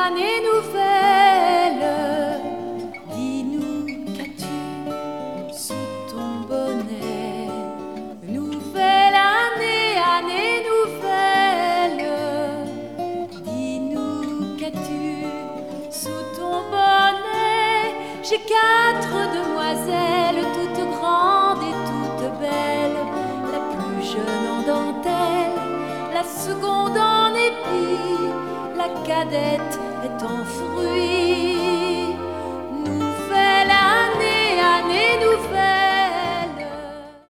année nouvelle, dis-nous qu'as-tu sous ton bonnet? Nouvelle année, année nouvelle, dis-nous qu'as-tu sous ton bonnet? J'ai 4 demoiselles, toutes grandes et toutes belles, la plus jeune en dentelle, la seconde en épi, la cadette est en fruits.